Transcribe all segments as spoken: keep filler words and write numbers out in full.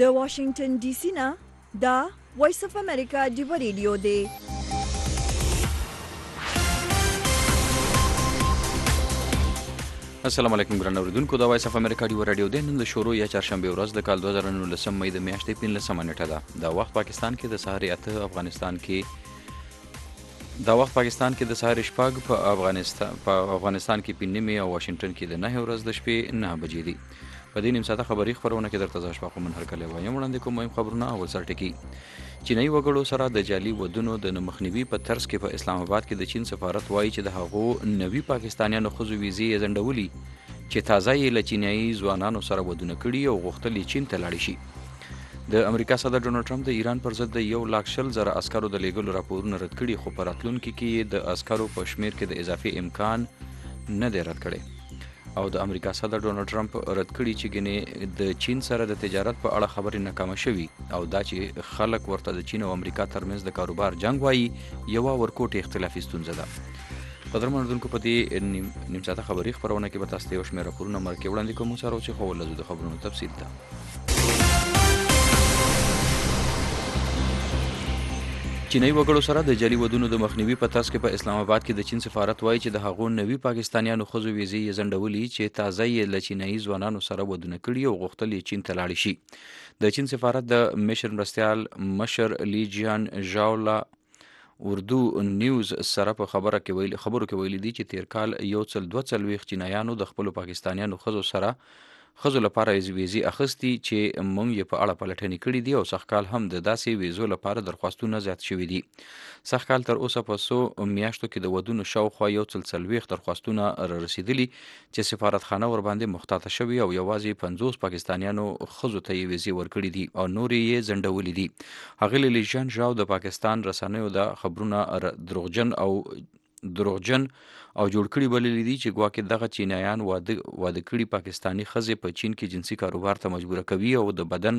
د واشنگټن ډي سي نه دا وایس اف امریکا ډیو ریډیو دی. السلام علیکم ګران اوریدونکو، دا وایس اف امریکا ډیو رادیو دی. نن د شروع یا چهارشنبه ورځ د کال دوه زره نولسم مې د میاشتې پنځلسمه نیټه ده. دا وخت پاکستان کې د سهار اته، افغانستان کې دا وخت پاکستان کې د سهار شپږ، په افغانستان په افغانستان کې پنځه نیمې او واشنگټن کې د نهه ورځ د شپې نه بجې دي. په دې نیم ساعته خبري خبرونه کې درته زه اشفاق من هرکلی وایم. وړاندې کوم مهم خبرونه. اول سر ټکي. چینایي وګړو سره د جعلي ودونو د مخنیوي په طرز کې په اسلام آباد کې د چین سفارت وایي چې د هغو نوي پاکستانیانو ښځو ویزې یې ځنډولي چې تازه یې له چینایي ځوانانو سره ودونه کړي او غوښتل یې چین ته لاړې شي. د امریکا صدر ډونالډ ټرمپ د ایران پر ضد د یو لاک شل زره عسکرو د لیږلو راپورونه رد کړي، خو په راتلونکي کې یې د عسکرو په شمیر کې د اضافي امکان نه دی رد کړی. او د امریکا صدر ډونالډ ټرمپ رد کړي چې ګنې د چین سره د تجارت په اړه خبرې ناکامه شوي، او دا چې خلک ورته د چین او امریکا ترمنځ د کاروبار جنگ وایي یوه ورکوټې اختلافي ستونزه ده. قدرمن اورېدونکو، په دې نیم ساعته خبري خپرونه کې به تاسو ته یو شمېر راپورونه مرکې وړاندې کوم. سره چې خو ولزو د خبرونو تفصیل ته. چینایي وګړو سره د جعلي ودونو د مخنیوي په طرز کې په اسلام آباد کې د چین سفارت وایي چې د هغو نوي پاکستانیانو ښځو ویزې یې ځنډولي چې تازه یې له چینایي ځوانانو سره ودونه کړي او غوښتل یې چین ته لاړې شي. د چین سفارت د مشر مرستیال مشر لی جیان ژاو له اردو نیوز سره په خبره کې ویلي خبرو کې ویلي دي چې تیر کال یو څل دوه څلوېښت چینایانو د خپلو پاکستانیانو ښځو سره ښځو لپاره ویزې اخیستي چې موږ یې په اړه پلټنې کړي دي، او سږکال هم د داسې ویزو لپاره درخواستونه زیات شوي دي. سږکال تر اوسه په څو میاشتو کې د ودونو شاوخوا یو څل څلوېښت درخواستونه را رسېدلي چې سفارتخانه ورباندې مختاطه شوي، او یوازې پنځوس پاکستانیانو ښځو ته یې ویزې ورکړي دي او نورې یې ځنډولي دي. ښاغلي لیژان ژاو د پاکستان رسنیو دا خبرونه دروغجن او دروغجن او جوړ کړي بللي دي چې ګواکې دغه چینایان واده واده کړي پاکستاني ښځې په چین کې جنسي کاروبار ته مجبوره کوي او د بدن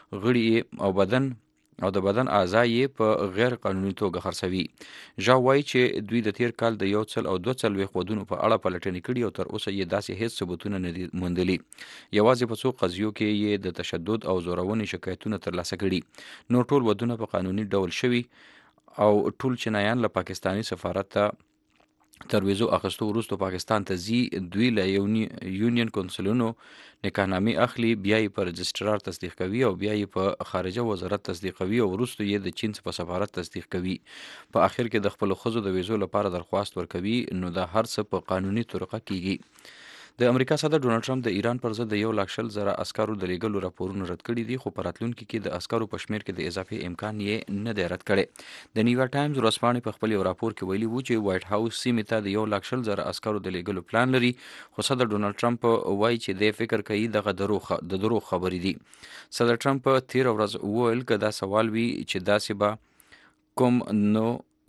غړي او بدن او د بدن اعضا یې په غیر قانوني توګه خرڅوي. ژاو وایي چې دوی د تیر کال د یو څل او دوه څلوېښت ودونو په اړه پلټنې کړي او تر اوسه یې داسې هیڅ ثبوتونه نه دي موندلي. یوازې په څو قضیو کې یې د تشدد او زورونې شکایتونه ترلاسه کړي. نور ټول ودونه په قانوني ډول شوي او ټول چینایان له پاکستاني سفارت ته تر ویزو اخیستو وروسته پاکستان ته ځي. دوی له یونین کونسلونو نکاحنامې اخلي، بیا یې په رجسټرار تصدیق کوي او بیا یې په خارجه وزارت تصدیقوي او وروسته یې د چین په سفارت تصدیق کوي. په اخر کې د خپلو ښځو د ویزو لپاره درخواست ورکوي. نو دا هر څه په قانوني طریقه کیږي. د امریکا صدر ډونالډ ټرمپ د ایران پر ضد د یو لاک شل زره عسکرو د لیږلو راپورونه رد کړي دي، خو په راتلونکي کې د عسکرو په شمیر کې د اضافي امکان یې نه دی رد کړی. د نیویارک ټایمز ورځپاڼې په خپل یو راپور کې ویلي وو چې وایټ هاوس سیمې ته د یو لاک شل زره عسکرو د لیږلو پلان لري، خو صدر ډونالډ ټرمپ وایي چې دی فکر کوي دغه دروغ د دروغ خبرې دي. صدر ټرمپ تېره ورځ وویل که دا سوال وي چې داسې به کوم نو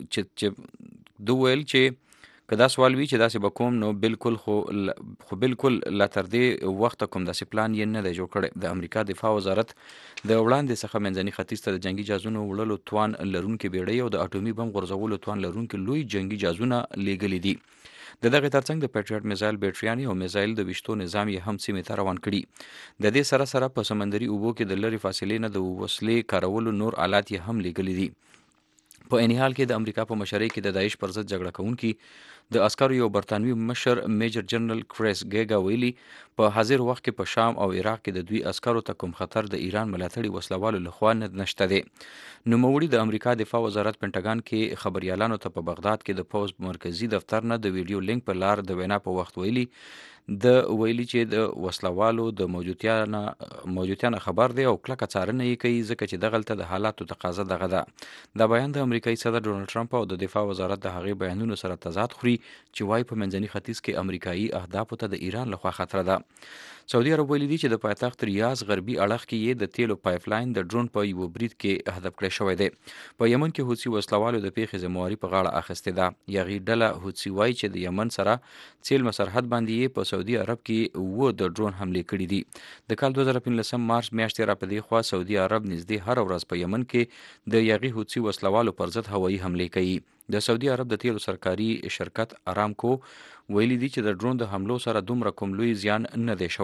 چې دو ویل چې که دا سوال وي چې داسې به کوم نو بالکل خو خو بالکل لا تر دې وخته کوم داسې پلان یې نه دی جوړ کړی. د امریکا دفاع وزارت د وړاندې څخه منځني ختیځ ته د جنګي جهازونو وړلو توان لرونکي بیړۍ او د اټومي بم غورځولو توان لرونکي لوی جنګي جهازونه لیږلي دي. د دغې ترڅنګ د پیټریاټ میزایل بیټریانې او میزایل د ویشتو نظام یې هم سیمې ته روان کړي. د دې سره سره په سمندري اوبو کې د لرې فاصلې نه د وسلې کارولو نور آلات یې هم لیږلي دي. په عین حال کې د امریکا په مشرۍ کې د داعش پر ضد جګړه کوونکي د عسکرو یو برطانوي مشر میجر جنرال کریس ګیګا ویلي په حاضر وخت کې په شام او عراق کې د دوی عسکرو ته کوم خطر د ایران ملاتړي وسلوالو لخوا نشته دی. نوموړي د امریکا دفاع وزارت پنټاګان کې خبريالانو ته په بغداد کې د پوز مرکزی دفتر نه د ویډیو لینک په لار د وینا په وخت ویلي د ویلي چې د وسلوالو د موجودیت نه موجودیت نه خبر دی او کلکه څارنه یې کوي ځکه چې دغلته د حالاتو تقاضا دغه ده. دا بیان د امریکایي صدر ډونالډ ټرمپ او د دفاع وزارت د هغې بیانونو سره تضاد خوري چې وايي په منځني ختیځ کې امریکایي اهدافو ته د ایران لخوا خطر ده. سعودي عرب ویلي دي چې د پایتخت ریاض غربي اړخ کې یې د تیلو پایپ لاین د ډرون په یوه برید کې هدف کړی شوی دی. په یمن کې حوثي وسلوالو د پیښې ذمهواري په غاړه اخیستې ده. یغې ډله حوثي وایي چې د یمن سره څیلمه سرحد باندې یې په سعودي عرب کې اووه د ډرون حملې کړي دي. د کال دوه زره پنځلسم مارچ میاشتې را په دې خوا سعودي عرب نږدې هره ورځ په یمن کې د یغې حوثي وسلوالو پر ضد هوایي حملې کوي. د سعودي عرب د تیلو سرکاري شرکت ارامکو ویلي دي چې د ډرون د حملو سره دومره کوم لوی زیان نه دی شوی.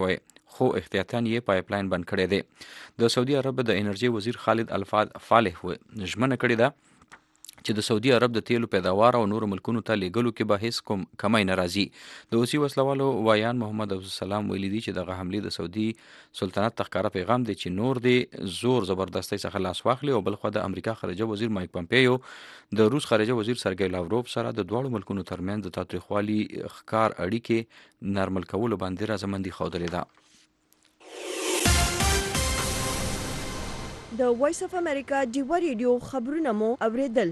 خو احتیاطاً یې پایپ لاین بند کړی دی. د سعودي عرب د انرژي وزیر خالد الفاد فالح ژمنه کړې ده چې د سعودي عرب د تیلو پیداوار او نورو ملکونو ته لیږلو کې به هیڅ کوم کمی نه راځي. د حوثي وسلوالو وایان محمد عبدالسلام ویلي دي چې دغه حملې د سعودي سلطنت ته ښکاره پیغام دی چې نور دې زور زبردستۍ څخه لاس واخلي. او بلخوا د امریکا خارجه وزیر مایک پمپیو د روس خارجه وزیر سرګی لاوروف سره د دواړو ملکونو ترمنځ د تاوتریخوالي ښکار اړیکې نرمل کولو باندې رضامندي ښودلې ده. د وایس اف امریکا ډیوا ریډیو خبرونه مو اوریدل.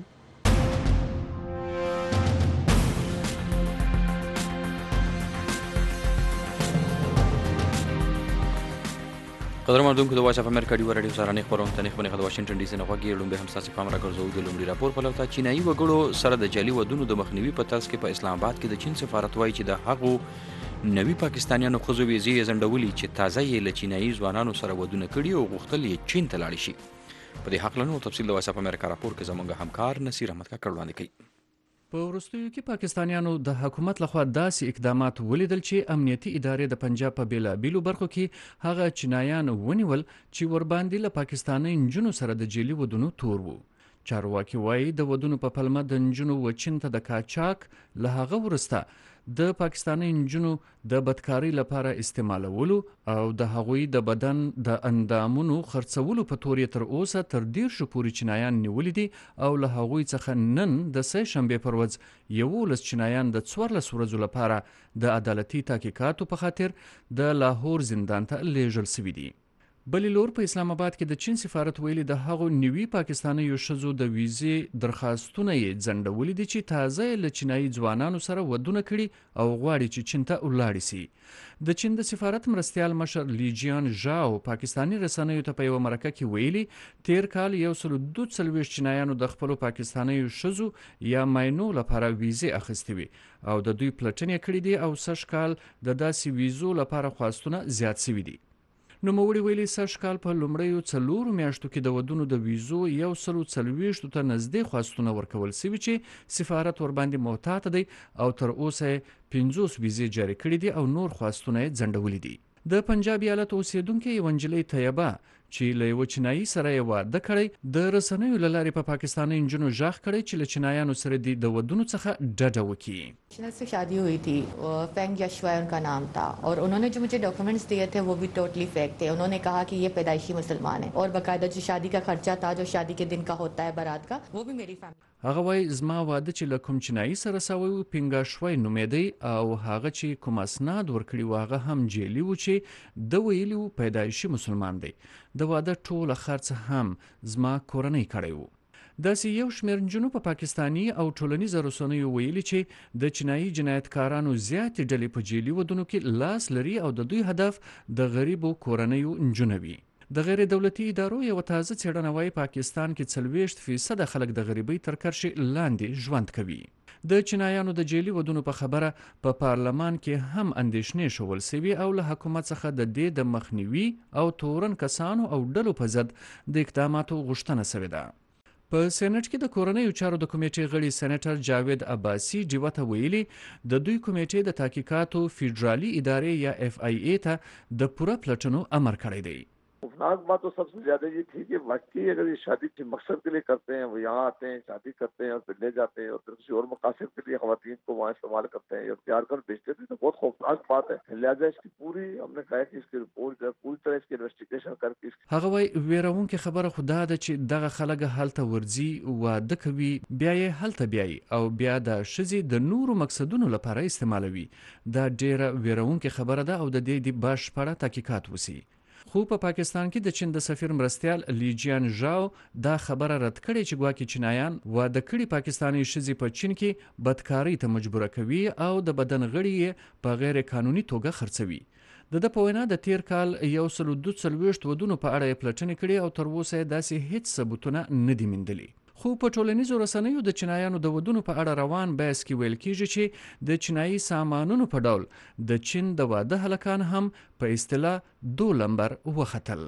قدرمن اوریدونکو د وایس اف امریکا ډیوا راډیو سره خبرونه ته خبرونه د واشنگټن ډي سي نه غوږی لومبه هم تاسو پام راګرځو. د لومړي راپور په لور ته چینایي وګړو سره د جعلي ودونو د مخنیوي په ترڅ کې په اسلام آباد کې د چین سفارت وایي چې د هغو نوي پاکستانیانو ښځو ویزې یې ځنډولي چې تازه یې له چینایي ځوانانو سره ودونه کړي او غوښتل یې چین ته لاړ شي. په دې هکله نور تفصیل د وایس اف امریکا راپور کې زموږ همکار نصیر احمد کاکړ وړاندې کوي. په وروستیو کې پاکستانیانو د حکومت لخوا داسې اقدامات ولیدل چې امنیتي ادارې د پنجاب په بیلابیلو برخو کې هغه چینایان ونیول چې ورباندې له پاکستاني نجونو سره د جعلي ودونو تور وو. چارواکي وایي د ودونو په پلمه د نجونو وچین ته د کاچاک له هغه وروسته د پاکستاني نجونو د بدکارۍ لپاره استعمالولو او د هغوی د بدن د اندامونو خرڅولو په تور یې تر اوسه تر دیرشو پورې چینایان نیولي دي او له هغوی څخه نن د سه شنبې پر ورځ یولس چینایان د څوارلس ورځو لپاره د عدالتي تحقیقاتو په خاطر د لاهور زندان ته لیږل سوي دي. بلې لور په اسلام آباد کې د چین سفارت ویلي د هغو نوي پاکستانیو ښځو د ویزې درخواستونه یې ځنډولي دي چې تازه یې له چینایي ځوانانو سره ودونه کړي او غواړي چې چین ته ولاړې سي. د چین د سفارت مرستیال مشر لیجیان ژاو پاکستاني رسنیو ته په یوه مرکه کې ویلي تیر کال یو سل دوه څلوېښت چینایانو د خپلو پاکستانیو ښځو یا ماینو لپاره ویزې اخیستې وي او د دوی پلټنې کړي دي او سږ کال د داسې ویزو لپاره خواستونه زیات سوي دي. نوموړي ویلي سږ کال په لومړیو څلورو میاشتو کې د ودونو د ویزو یو سل څلوېښتو ته نږدې خواستونه ورکول سوي چې سفارت ورباندې محتاط دی او تر اوسه پنځوس ویزې جاري کړي دي او نور خواستونه یې ځنډولي دي. د پنجاب ایالت اوسیدونکې یوه نجلۍ طیبه چې له یوه چینایي سره یې واده کړی د رسنیو له لارې په پاکستاني نجونو غږ کړی چې له چینایانو سره دې د ودونو څخه ډډه وکړي. से शादी हुई थी, फेंग यशवा उनका नाम था और उन्होंने जो मुझे डॉक्यूमेंट्स दिए थे वो भी टोटली फेक थे. उन्होंने कहा कि ये पैदाइशी मुसलमान है और बाकायदा जो शादी का खर्चा था जो शादी के दिन का होता है बारात का वो भी मेरी फैमिली. هغه وایي زما واده چې له کوم چینایي سره سوی و پینګاشوی نومېدی او هغه چې کوم اسناد ورکړي و هغه هم جعلي و چې د ویلي و پیدایشي مسلمان دی. د واده ټوله خرڅ هم زما کورنۍ کړی و. داسې یو شمېر نجونو په پاکستاني او ټولنیزو رسنیو ویلي چې د چینایي جنایتکارانو زیاتې ډلې په جعلي ودونو کې لاس لري او د دوی هدف د غریبو کورنیو نجونو وي. د غیر دولتي ادارو یو تازه څېړنه وایي پاکستان کې څلوېښت فیصده خلک د غریبۍ تر کرښې لاندې ژوند کوي. د چینایانو د جعلي ودونو په خبره په پا پارلمان کې هم اندېښنې ښول سوي او له حکومت څخه د دې د مخنیوي او تورن کسانو او ډلو په ضد د اقداماتو غوښتنه سوې ده. په سېنټ کې د کورنیو چارو د کمیټې غړي سېنیټر جاوید عباسي ډیوه ته ویلي د دوی کمیټې د تحقیقاتو فیډرالي ادارې یا اف آی ای ته د پوره پلټنو امر کړی دی. खौफनाक बात तो सबसे ज्यादा ये थी कि वाकई अगर ये शादी के मकसद के लिए करते हैं, वो यहाँ आते हैं, शादी करते हैं और फिर ले जाते हैं और फिर किसी और मकासद के लिए खवातीन को वहाँ इस्तेमाल करते हैं और तैयार कर बेचते थे, तो बहुत खौफनाक बात है. लिहाजा इसकी पूरी हमने कहा कि इसकी रिपोर्ट पूरी तरह इसकी इन्वेस्टिगेशन करके هغه وایي ویرونکې خبره خو دا ده چې دغه خلک هلته ورځي واده کوي بیا یې هلته بیایي او بیا د ښځې د نورو مقصدونو لپاره استعمالوي. دا ډیره ویرونکې خبره ده او د دې د بشپړه تحقیقات وسي. خو په پا پاکستان کې د چین د سفیر مرستیال لیجیان ژاو دا خبره رد کړې چې ګواکې چینایان واده کړي پاکستاني ښځې په چین کې بدکارۍ ته مجبوره کوي او د بدن غړي یې په غیر قانوني توګه خرڅوي. د ده په وینا د تیر کال یو سل دوه څلوېښت ودونو په اړه یې پلټنې کړي او تر اوسه یې داسې هیڅ ثبوتونه نه دي موندلي. خو په ټولنیزو رسنیو د چینایانو د ودونو په اړه روان بحث کې ویل کیږي چې د چینایي سامانونو په ډول د چین د واده هلکان هم په اصطلاح دو لمبر وختل.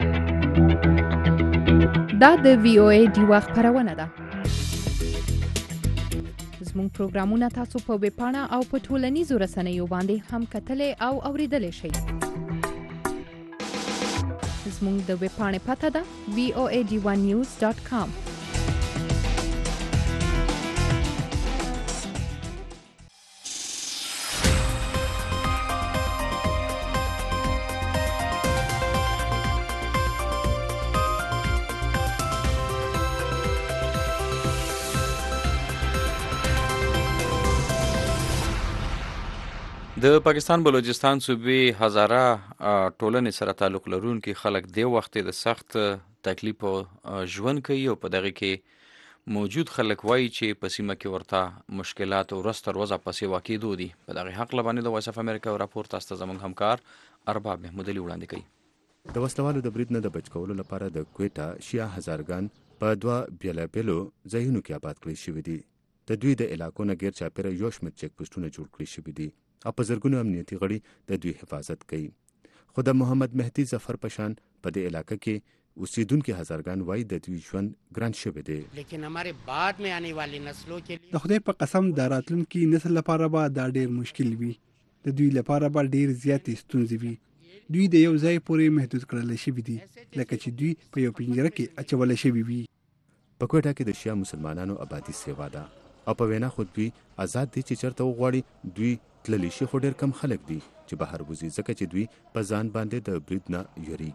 دا د وی او ای ډیوا خپرونه ده. زموږ پروګرامونه تاسو په ویب پاڼه او په ټولنیزو رسنیو باندې هم کتلای او اوریدلای شئ. زموږ د ویب پاڼې پته ده وی او ای ډي ون نیوز ډاټ کام. د پاکستان بلوچستان صوبې هزاره ټولنې سره تعلق لرونکي خلک د وخت د سخت تکلیف او ژوند کوي او په دغه کې موجود خلک وایي چې په سیمه کې ورته مشکلات ورځ تر ورځې پسې واقع دي. په دغه حق لبانې د وایس اف امریکا راپور تاسو ته زموږ همکار ارباب محمود علي وړاندې کوي. د وسلوالو د برید نه د بچ کولو لپاره د کویټا شیا هزارګان په دوه بیلابیلو ځایونو کې آباد کړی شوي دي. د دوی د علاقو نه غیر چاپیره یو شمېر چیک پوسټونه جوړ کړي شوي دي او په زرګونو امنیتي غړي د دوی حفاظت کوي. خو د محمد مهدي ظفر پشان په دې علاقه کې اوسیدونکو هزارګان وایي د دوی ژوند ګران شوی دی. لیکن हमारे बाद में आने वाली नस्लों के लिए د خدای په قسم د راتلونکي نسل لپاره به دا ډیر مشکل وي. د دوی لپاره به ډیر زیاتې ستونزې وي. دوی د یو ځای پورې محدود کړل شوي دي لکه چې دوی په یو پنجره کې اچول شوي وي. په کوټه کې د شیا مسلمانانو آبادی سیوا ده او په وینا خود دوی آزاد دي چې چرته وغواړي دوی تللی شي، خو ډېر کم خلک دي چې بهر وځي ځکه چې دوی په ځان باندې د برید نه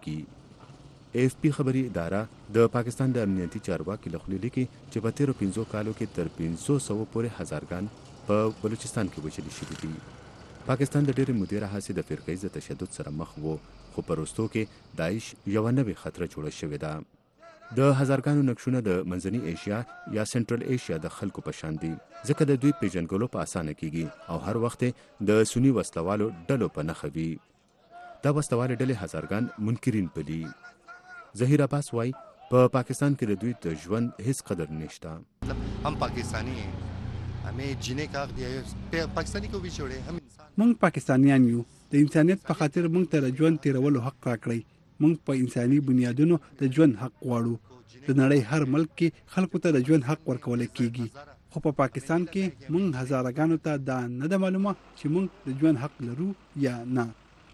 یریږي. اے ایف پی خبري اداره د پاکستان د امنیتي چارواکي له خولې لیکي چې په تیرو پنځو کالو کې تر پنځو سوو پورې هزارګان په بلوچستان کې وژل شوي دي. پاکستان د ډېرې مودې راهیسې د فرقه تشدد سره مخ وو، خو په وروستو کې داعش یوه نوې خطره جوړه شوې ده. د هزارګانو نقشونه د منځنۍ ایشیا یا سنټرل ایشیا د خلکو په شان دي ځکه د دوی پیژنګلو په اسانه کیږي او هر وخت د سنی وسلوالو ډلو په نښه وي. دا وسلوال ډلې هزارګان منکرین بلي. ظهیر عباس وایي په پا پاکستان کې د دوی د ژوند هیڅ قدر نشته. هم پاکستانی ہیں، हमें जीने का हक दिया है. पाकिस्तानी को भी छोड़े हम इंसान. موږ پاکستانیان یو. د انسانیت په خاطر موږ ته د ژوند تیرولو حق راکړئ. موږ په انساني بنیادونو د ژوند حق غواړو. د نړۍ هر ملک کې خلکو ته د ژوند حق ورکول کیږي، خو په پاکستان کې موږ هزارګانو ته دا نه ده معلومه چې موږ د ژوند حق لرو یا نه.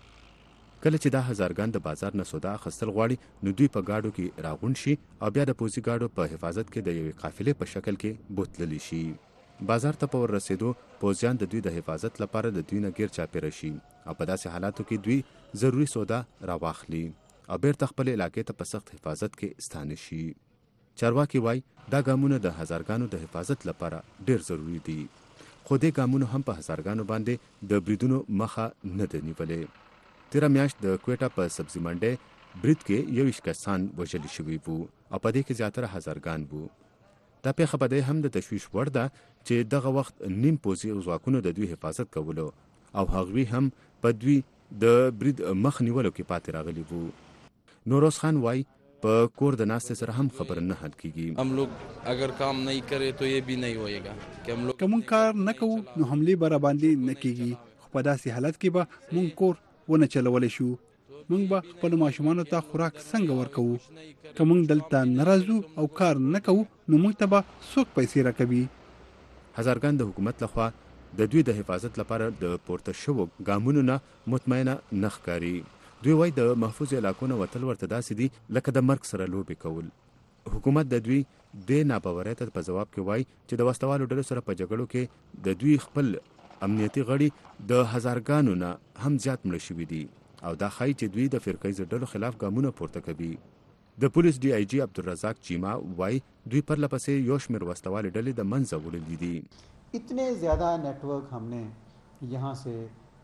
کله چې دا هزارګان د بازار نه سودا اخیستل غواړي نو دوی په گاډو کې راغونډ شي او بیا د پوځي گاډو په حفاظت کې د یوې قافلې په شکل کې بوتللی شي. بازار ته په ور رسیدو پوځیان د دوی د حفاظت لپاره د دوی نه غیر چاپیره شي او په داسې حالاتو کې دوی ضروري سودا راواخلي او بیرته خپل علاقې ته په سخت حفاظت کې ستانه شي. چارواکي وایي دا ګامونه د هزارګانو د حفاظت لپاره ډیر ضروری دي، خو دې ګامونو هم په هزارګانو باندې د بریدونو مخه نه ده نیولې. تیره میاشت د کویټا په سبزي منډۍ برید کې یویشت کسان وژل شوي وو او په دې کې زیاتره هزارګان وو. دا پیښه په دې هم د تشویش وړ ده چې دغه وخت نیم پوځي ځواکونو د دوی حفاظت کولو او هغوی هم په دوی د برید مخ نیولو کې پاتې راغلي وو. نوروز خان وائی په کور د ناستې سره هم خبر نه حل کیږي. हम लोग अगर काम नहीं करे तो ये भी नहीं होएगा कि हम लोग کوم کار نه کوو نو حمله بر باندې نه کیږي. خو په داسې حالت کې به مونږ کور ونه چلولای شو. مونږ به خپل ماشومان ته خوراک څنګه ورکوو؟ که مونږ دلته ناراضو او کار نه کوو نو مونږ ته به څوک پیسې راکوي؟ هزارګان د حکومت لخوا د دوی د حفاظت لپاره د پورته شوو ګامونو نه مطمئنه نه ښکاري. دوی وایي د محفوظ علاقو نه وتل ورته داسې دي لکه د مرګ سره لوبې کول. حکومت د دوی د ناباورۍ ته په ځواب کې وایي چې د وسلوالو ډلو سره په جګړو کې د دوی خپل امنیتي غړي د هزارګانو نه هم زیات مړه شوي دي او دا ښایي چې دوی د فرقه ډلو خلاف ګامونه پورته کوي. د پولیس ډي آی جي عبدالرزاق چیما وایي دوی پرله پسې یو شمېر وسلوالې ډلې د منځه وړلي دي. اتنے زیادہ نیٹ ورک ہم نے یہاں سے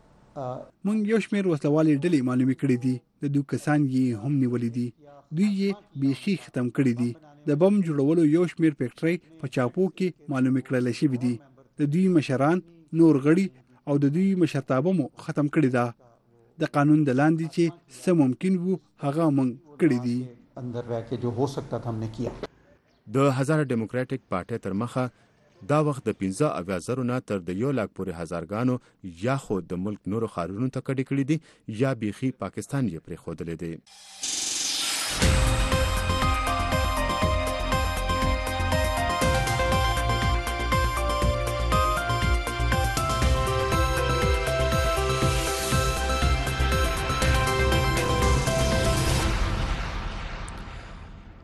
مونږ یو شمېر وسلوالې ډلې معلومې کړې دي. د دوی کسان یې هم نیولي دي. دوی یې بیخي ختم کړي دي. د بم جوړولو یو شمېر فیکټرۍ په چاپو کې معلومې کړل شوي دي. د دوی مشران، نور غړي او د دوی مشرتابه مو ختم کړي ده. د قانون د لاندې چې څه ممکن وو هغه مونږ کړي دي. اندر رہ کے جو ہو سکتا تھا ہم نے کیا. د هزاره ډیموکراټک پارټۍ تر مخه دا وخت د پنځه اویا زرو نه تر د یو لاک پورې هزارګانو یا خو د ملک نورو ښارونو ته کډې کړي دي یا بیخي پاکستان یې پرېښودلی دی.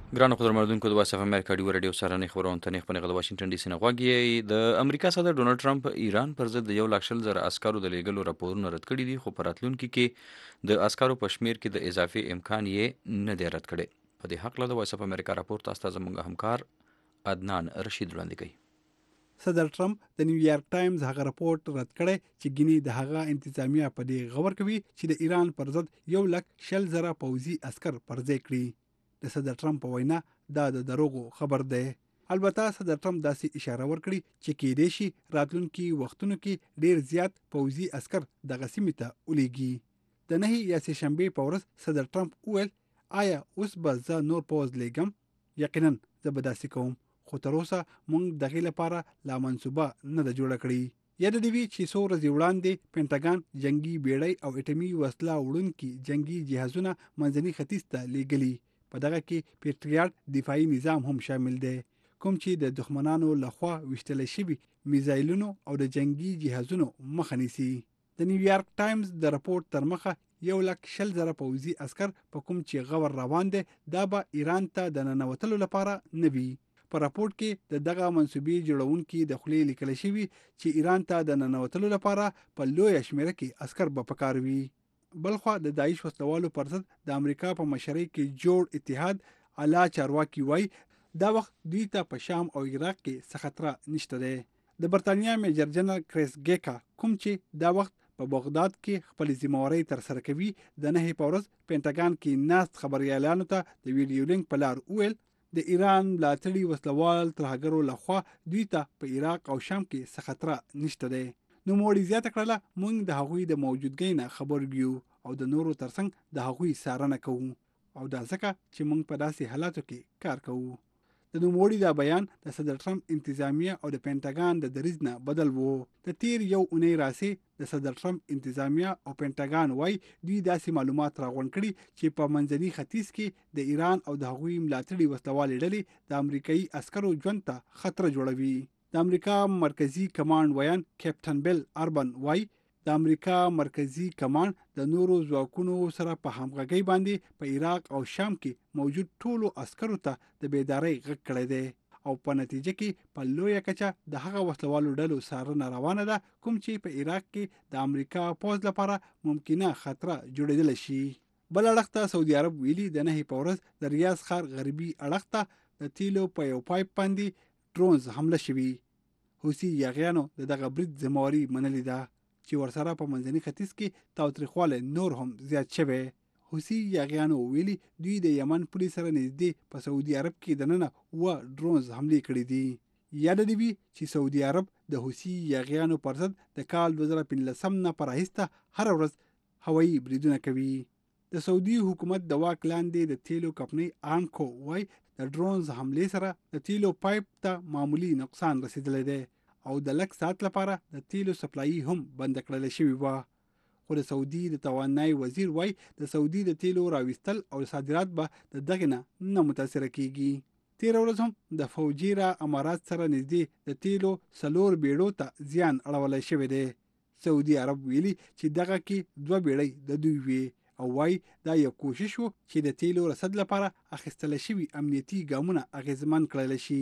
ګرانو قدرمنونکو د وایس اف امریکا ډیو رادیو سره نه خبرونه تنه خپل غل واشنگټن ډي سي نه غواګي د امریکا صدر ډونالد ټرمپ ایران پر ضد یو لک شل زره عسکرو د لیګلو راپورونه رد کړي دي خو په راتلونکي کې د عسکرو په شمیر کې د اضافي امکان یې نه دی رد کړي په دې حق له د وایس اف امریکا راپور تاسو ته زموږ همکار عدنان رشید وړاندې کوي صدر ټرمپ د نیویارک ټایمز هغه راپورټ رد کړی چې ګینی د هغه انتظامیه په دې غور کوي چې د ایران پر ضد یو لک شل زره پوځي عسكر پر ځای کړي. د صدر ټرمپ په وینا دا د دروغو خبر دی. البته صدر ټرمپ داسې اشاره ورکړي چې کېدې شي راتلونکي وختونو کې ډیر زیات پوځي عسكر دغه سیمې ته ولېږي. د نهي یا سه شنبه په ورځ صدر ټرمپ وویل آیا اوس به زه نور پوځ لېږم؟ یقینا زه به داسې کوم، خو تر اوسه موږ دغه لپاره لا منصوبه نه ده جوړه کړې. یاد دی چې څو ورځې وړاندې پینټاګان جنگي بیړۍ او اټومي وسله وړونکي جنگي جهازونه منځني ختیځ ته لېږلي. په دغه کې پیټریاټ دفاعي نظام هم شامل دی، کوم چې د دښمنانو لخوا وشتل شوي میزایلونو او د جنگي جهازونو مخه نیسي. د نیویارک ټایمز د راپورټ تر مخه یو لک شل زره پوځي عسكر په کوم چې غور روان دي دا به ایران ته د ننوتلو لپاره نه وي. په راپورټ کې د دغه منسوبي جوړونکي د خلې لیکل شوی چې ایران ته د ننوتلو لپاره په لوی شمیره کې عسكر به پکار وي. بلخوا د داعش وسلوالو پر ضد د امریکا په مشرۍ کې جوړ اتحاد اعلی چارواکي وای دا وخت دوی ته په شام او عراق کې څه خطر نشته دی. د برتانیا میجر جنرال کریس ګیکا کوم چې دا وخت په بغداد کې خپل ذمہواری تر سره کوي د نه په ورځ پینټاګان کې ناست خبريالانو ته د ویډیو لینک په لار ویل د ایران ملاتړي وسلوال ترهګرو لخوا دوی ته په عراق او شام کې څه خطر نشته دی. نو موړي زیاته کړله موږ د هغوی د موجودګۍ نه خبر یو او د نورو ترڅنګ د هغوی څارنه کوو او دا ځکه چې موږ په داسې حالاتو کې کار کوو. د نوموړي دا بیان د صدر ټرمپ انتظامیه او د پینټاګان د دریځ نه بدل وو. د تیر یو اونۍ راسي د صدر ټرمپ انتظامیه او پینټاګان وای دوی داسې معلومات راغونډ کړي چې په منځني ختیځ کې د ایران او د هغوی ملاتړي وسلوالې ډلې د امریکایي عسکرو ژوند ته خطر جوړوي. د امریکا مرکزی کمانډ ویان کیپټن بیل اربن وای د امریکا مرکزی کمانډ د نورو ځواکونو سره په همغږي باندې په عراق او شام کې موجود ټولو عسکرو ته د بیدارۍ غږ کړی دی او په نتیجه کې په لویه کچه د هغه وسلوالو ډلو څارنه روانه ده کوم چې په عراق کې د امریکا پوځ لپاره ممکنه خطر جوړېدل شي. بل اړخ ته سعودي عرب ویلي د نه په ورځ د ریاض ښار غربي اړخ ته د تیلو په یو پایپ باندې ډرونز حمله شوي. حوثي یاغیانو دغه برید ذمہواری منلې ده چې ورسره په منځني ختیځ کې تاوتریخواله نور هم زیات شوی. حوثي یاغیانو ویلي دوی د یمن پولیس سره نږدې په سعودي عرب کې د ننه و ډرونز حمله کړې دي. یاد دی چې سعودي عرب د حوثي یاغیانو پر ضد د کال دوه زره پنځلسم نه پر راهیسته هر ورځ هوایي بریدونه کوي. د سعودي حکومت د واک لاندې د تیلو کمپنۍ آرامکو وای د ډرونز حمله سره د تیلو پایپ ته معمولی نقصان رسیدلی دی او د لک ساعت لپاره د تیلو سپلای هم بند کړل شوی و. خو د سعودي د توانایي وزیر وای د سعودي د تیلو راوستل او صادرات به د دغه نه نه متاثر کیږي. تیر ورځ هم د فوجیرا امارات سره نږدې د تیلو سلور بیړو ته زیان اړول شوی دی. سعودي عرب ویلي چې دغه کې دوه بیړۍ د دوی وی او وای دا یو کوشش وو چې د تیلو رسد لپاره اخیستل شوی امنیتي ګامونه اغیزمن کړل شي.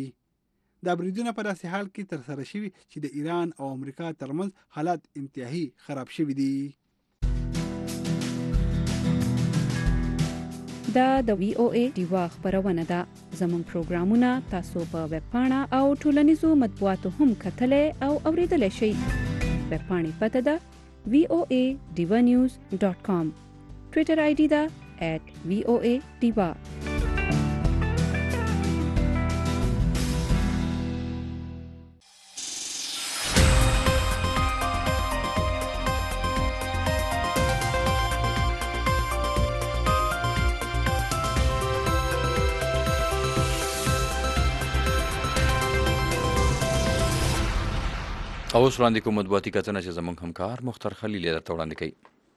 دا بریدونه په داسې حال کې تر سره شوي چې د ایران او امریکا ترمنځ حالات انتهایی خراب شوي دي. دا د وی او ای دیوا خبرونه ده. زموږ پروګرامونه تاسو په ویب پاڼه او ټولنیزو مطبوعاتو هم کتلای او اوریدلای شئ. ویب پاڼې پته ده وی او ای دیوا نیوز ډاٹ کام. ټویټر آی ډي ده ایٹ وی او ای دیوا. اوس وړاندې کوم مطبوعاتي کتنه چې زموږ همکار مختار خلیل درته وړاندې کوي.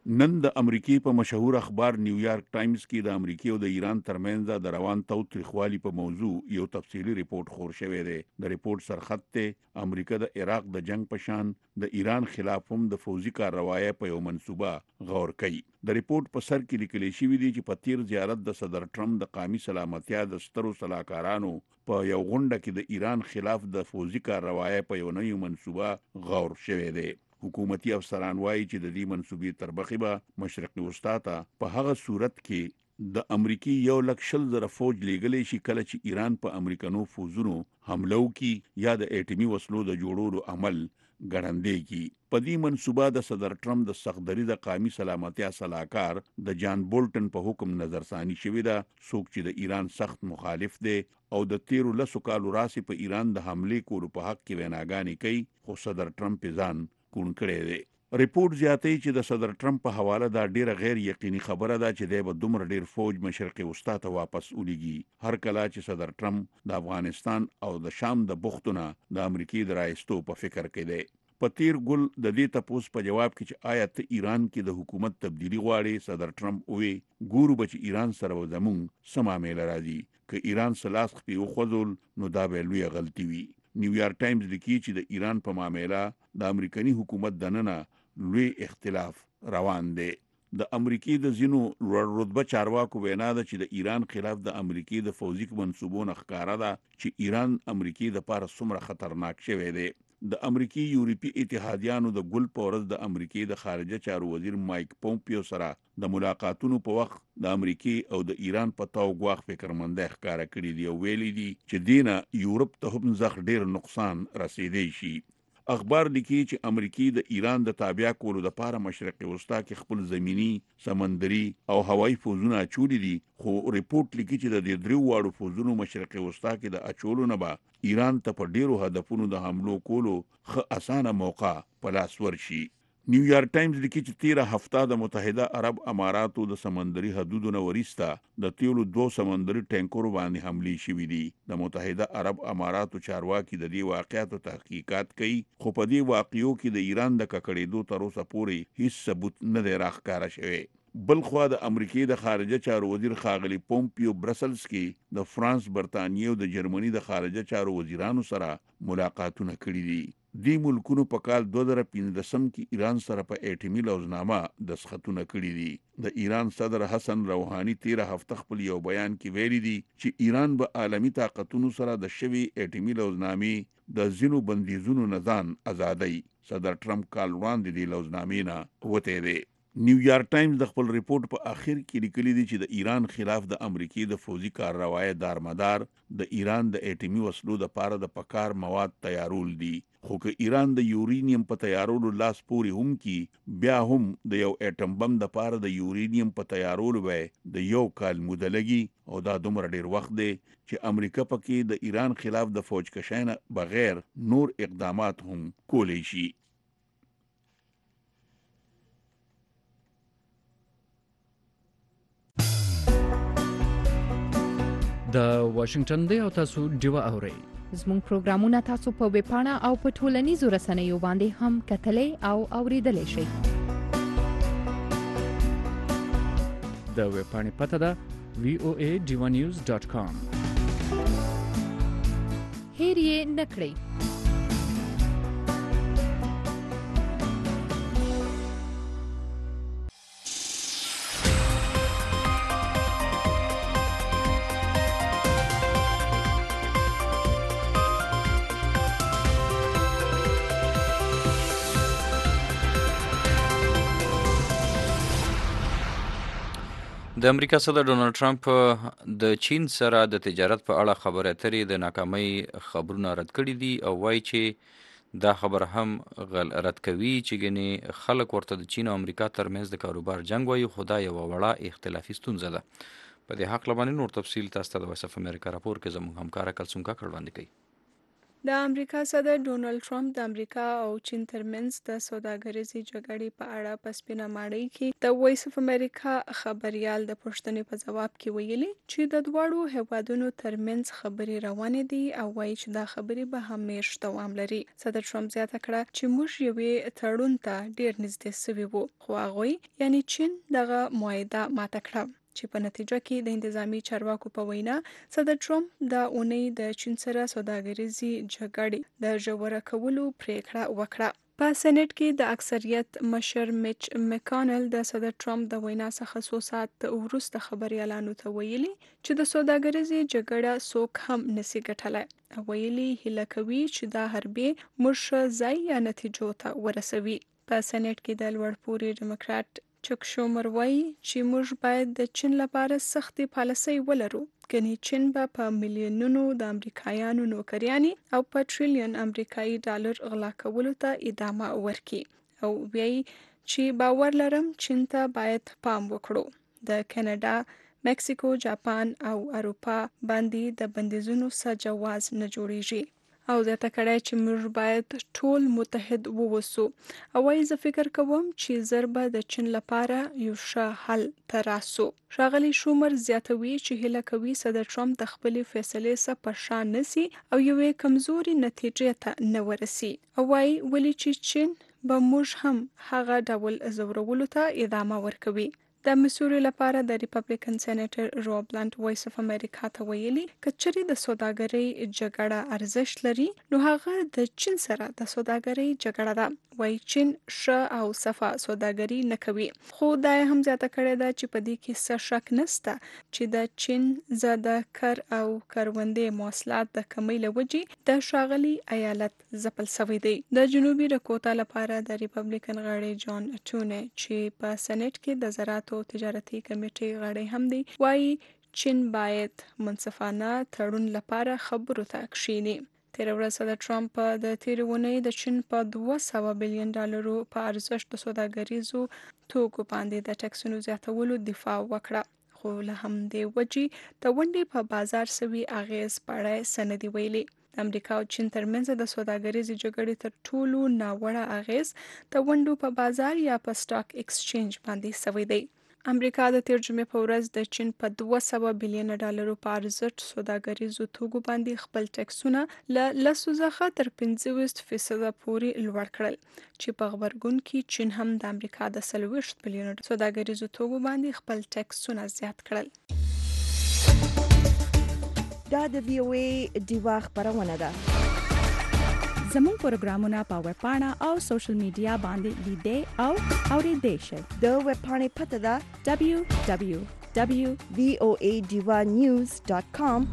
نن د امریکای په مشهور اخبار نیویارک ټایمز کې د امریکای او د ایران ترمنځ د روان توتریخوالي په موضوع یو تفصیلی ریپورت خور شوی دی. د ریپورت سرخط ته امریکا د عراق د جنگ په شان د ایران خلاف هم د فوزي کارروایي په یو منصوبه غور کوي. د ریپورت په سر کې لیکل شوی دی چې په تیر زیارت د صدر ټرمپ د قومي سلامتیا د سترو صلاحکارانو په یو غونډه کې د ایران خلاف د فوزي کارروایي په یو نوې منصوبه غور شوی دی. حکومتي افسران وایي چې د دې منصوبې تربخي به مشرقي وسطا ته په هغه صورت کې د امریکای یو لک شل زره فوج لیږلی شي کله چې ایران په امریکانو فوزونو حمله وکړي یا د اټومي وسلو د جوړولو عمل ګړندې کی. په دې منصوبه د صدر ټرمپ د سختدري د قومي سلامتیا صلاحکار د جان بولټن په حکم نظرثاني شوې ده، څوک چې د ایران سخت مخالف دی او د تیرو لسو کالو راسي په ایران د حمله کولو په حق کې ویناګانې کوي، خو صدر ټرمپ ځان کون کړی دی. ریپورت زیاتوي چې د صدر ټرمپ په حواله دا ډیره غیر یقیني خبره ده چې دی به دومره ډیر فوج مشرقي وسطا ته واپس ولېږي. هر کله چې صدر ټرمپ د افغانستان او د شام د بوختونه د امریکای د رایستو په فکر کې دی. په تیر ګل د دې تپوس په جواب کې چې آیا ته ایران کې د حکومت تبدیلی غواړي، صدر ټرمپ وی ګورو به چې ایران سره زمونږ سم معامله راځي، که ایران سلاس خپي وخذل نو دا به لوی غلطي وي. نیویارک ټایمز لیکي چې د ایران په معامله د امریکایي حکومت دننه لوی اختلاف روان دی. د امریکای د ځینو لوړ رتبه چارواکو وینا ده چې د ایران خلاف د امریکای د فوزي منصوبونو ښکارا ده چې ایران امریکای د پاره څومره خطرناک شوی دی. د امریکای یورپی اتحادیانو د ګل پورز د امریکای د خارجه چارو وزیر مایک پومپیو سره د ملاقاتونو په وخت د امریکای او د ایران په تاو غواخ فکرمنده ښکارا کړی دی او ویلي دي چې دینه یورپ ته هم زغ ډیر نقصان رسیدي شي. اخبار لیکي چې امریکای د ایران د تابع کولو د پاره مشرقي وسطا کې خپل زمینی، سمندري او هوایي فوزونه اچولي دي، خو ریپورت لیکي چې د دې درو واړو فوزونو مشرقي وسطا کې د اچولو نه به ایران ته په ډیرو هدفونو د حملو کولو خه اسانه موقع په لاس ورشي. نیویارک ټایمز لیکي چې تیره هفته د متحده عرب اماراتو د سمندري حدودو نه وریسته د تیلو دوه سمندري ټینکرو باندې حملې شوې دي. د متحده عرب اماراتو چارواکي د دې واقعیتو تحقیقات کوي، خو په دې واقعیو کې د ایران د ککړېدو تر اوسه پورې هیڅ ثبوت نه دی راښکاره شوی. بلخوا د امریکای د خارجه چارو وزیر ښاغلی پومپیو برسلز کې د فرانس، برتانیې او د جرمني د خارجه چارو وزیرانو سره ملاقاتونه کړي دي. دی ملکونو په کال دوه زره پنځم کې ایران سره په اټومي لوزنامه دستخطونه کړي دي. د ایران صدر حسن روحاني تیره هفته خپل یو بیان کې ویلي دي چې ایران به عالمی طاقتونو سره د شوی اټومي لوزنامې د ځینو بندیزونو نه ځان ازادي. صدر ټرمپ کال وړاندې دی لوزنامې نه وته دی. نیویارک ټایمز د خپل ریپورت په اخر کې لیکلي دي چې د ایران خلاف د امریکای د فوزي کارروایي دارمدار د ایران د اټومي وسلو د پاره د پکار مواد تیارول دي، خو که ایران د یورینیم په تیارولو لاس پوري هم کی بیا هم د یو اټم بم د پاره د یورینیم په تیارولو وای د یو کال موده لګي او دا دومره ډیر وخت دی چې امریکا پکې د ایران خلاف د فوج کشانه بغیر نور اقدامات هم کولی شي. د واشنگټن دی او تاسو ډیوه اورئ. زموږ پروګرامونه تاسو په ویب پاڼه او په ټولنیزو رسنیو باندې هم کتلای او اوریدلای شئ. د ویب پاڼې پته ده وی او ای ډیوه نیوز ډاټ کام. هیر یې نکړئ. د امریکا صدر ډونالد ټرمپ د چین سره د تجارت په اړه خبرې اترې د ناکامۍ خبرونه رد کړي دي او وایي چې دا خبر هم غل رد کوي چې ګنې خلک ورته د چین او امریکا ترمنځ د کاروبار جنگ وایي، خو دا یوه وړه اختلافي ستونزه ده. په دې حق باندې نور تفصیل تاسو ته د وایس اف امریکا راپور کې زموږ همکاره کلثوم کاکړ وړاندې کوي. د امریکا صدر ډونالد ټرمپ د امریکا او چین ترمنځ د سوداګریزې جګړې په اړه په سپینه ماڼۍ کې د وایس اف امریکا خبريال د پوښتنې په ځواب کې ویلي چې د دواړو هیوادونو ترمنځ خبرې روانې دي او وایي چې دا خبرې به همیش دوام لري. صدر ټرمپ زیاته کړه چې موږ یوې تړون ته ډیر نږدې سوي وو، خو هغوی یعنی چین دغه معاهده ماته کړه، چې په نتیجه کې د انتظامی چارواکو په وینا صدر ټرمپ د اونۍ د چین سره سوداګریزي جګړې د ژوره کولو پریکړه وکړه. په سېنات کې د اکثریت مشر میچ مکانل د صدر ټرمپ د وینا څخه څو ساعت وروسته خبريالانو ته ویلي چې د سوداګریزي جګړه څوک هم نشي ګټلای. ویلي هیله کوي چې دا حربي مرشه ځای یا نتیجو ته ورسوي. په سېنات کې د لوړپوړي ډیموکرات چک شومر وایي چې موږ باید د چین لپاره سختې پالیسۍ ولرو، ګنې چین به په میلیونونو د امریکایانو نوکریانې او په ټریلیون امریکایي ډالر غلا کولو ته ادامه ورکړي، او وایي چې باور لرم چین ته باید پام وکړو. د کاناډا، مکسیکو، جاپان او اروپا باندې د بندیزونو څخه جواز نه جوړیږي. او زیاته کړای چې موږ باید ټول متحد ووسو، او وايي زه فکر کوم چې زر به د چین لپاره یو ښه حل ته راسو. ښاغلي شومر زیاتوي چې هیله کوي صدر ټرمپ د خپلې فیصلې څخه په شا نسی او یوې کمزوري نتیجې ته نه ورسي، او وايي ولې چې چین به موږ هم هغه ډول زورولو ته ادامه ورکوي. د مسوري لپاره د ریپبلیکن سېنیټر روب لانډ وایس اف امریکا ته ویلي کچري د سوداګرۍ جګړه ارزښت لري نو هغه د چین سره د سوداګرۍ جګړه ده. وایي چین ښه او صفا سوداګري نه کوي، خو دا هم زیاته کړې ده چې په دې کې څه شک نشته چې د چین زده کر او کروندې مواصلات د کمی له وجې د ښاغلي ایالت ځپل شوی دی. د جنوبي ډکوټا لپاره د ریپبلیکن غړی جان ټوني چې په سېنات کې د زراعت او تجارتي کمیټې غړی هم دی، وایي چین باید منصفانه تړون لپاره خبرو ته کښیني. تیره ورځ صدر ټرمپ د تیرې اونۍ د چین په دوه سوه بیلیون ډالرو په ارزښت د سوداګریزو توکو باندې د ټکسونو زیاتولو دفاع وکړه، خو له همدې وجې د ونډې په بازار سوي اغیز په اړه څه نه دي ویلي. د امریکا او چین ترمنځ د سوداګریزې جګړې تر ټولو ناوړه اغیز د ونډو په بازار یا په سټاک ایکسچینج باندې سوی دی. امریکا د تیر جمعې په ورځ د چین په دوه سوه بیلیون ډالرو په ارزښت سوداګریزو توکو باندې خپل ټکسونه له لسو څخه تر پنځه ویشت فیصده پورې لوړ کړل، چې په غبرګون کې چین هم د امریکا د څلوېښت بیلیون سوداګریزو توکو باندې خپل ټکسونه زیات کړل. دا د وی او ای ډیوا خبرونه ده. زموږ پروګرامونه په ویب پاڼه او سوشل میډیا باندې لیدئ او اوریدئ شئ. د ویب پاڼې پته ده دبلیو دبلیو دبلیو ډاٹ وی او ای ډیوا نیوز ډاٹ کام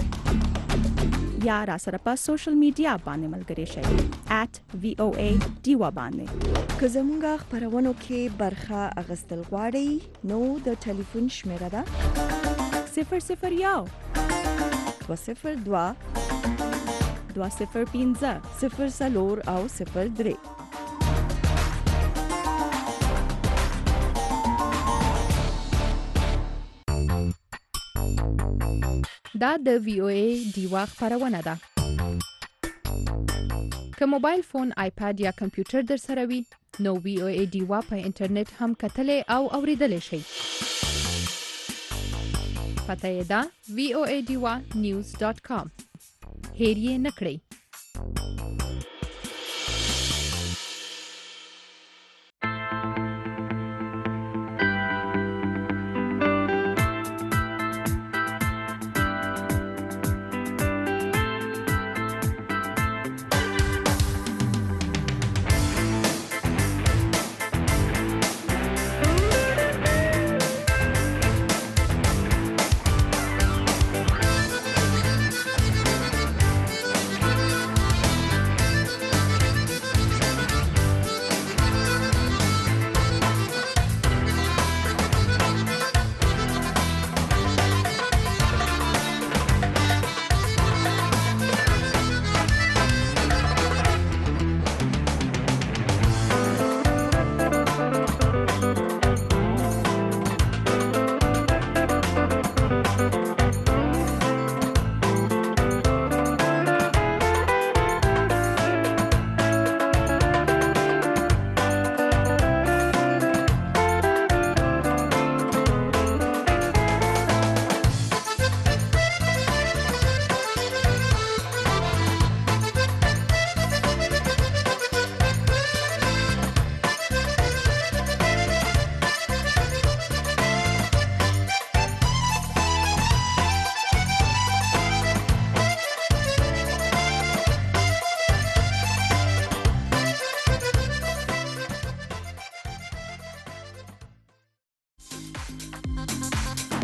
یا را سره په سوشل میډیا باندې ملګري شئ ایٹ وی او ای ډیوا باندې. که زموږ خبرونو کې برخه اخیستل غواړئ نو د ټلیفون شمیره ده صفر صفر یو دوه صفر دوه دوه صفر پنځه صفر څلور او صفر درې. دا د وی او ای ډیوا خبرونه ده. که موبایل فون، آیپاد یا کمپیوټر در سره وي نو وی او ای ډیوا په انټرنیټ هم کتلې او اوریدلې شئ. پته یې ده وی او ای ډیوا نیوز ډاٹ کام. هیر یې نه کړئ.